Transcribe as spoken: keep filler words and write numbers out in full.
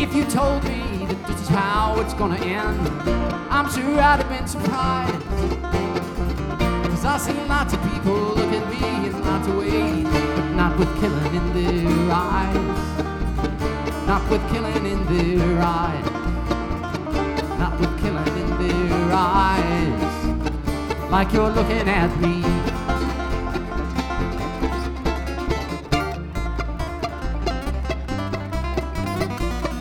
If you told me that this is how it's gonna end, I'm sure I'd have been surprised. Cause I see lots of people look at me in lots of ways, but not with killing in their eyes. Not with killing in their eyes. Not with killing in their eyes. Like you're looking at me.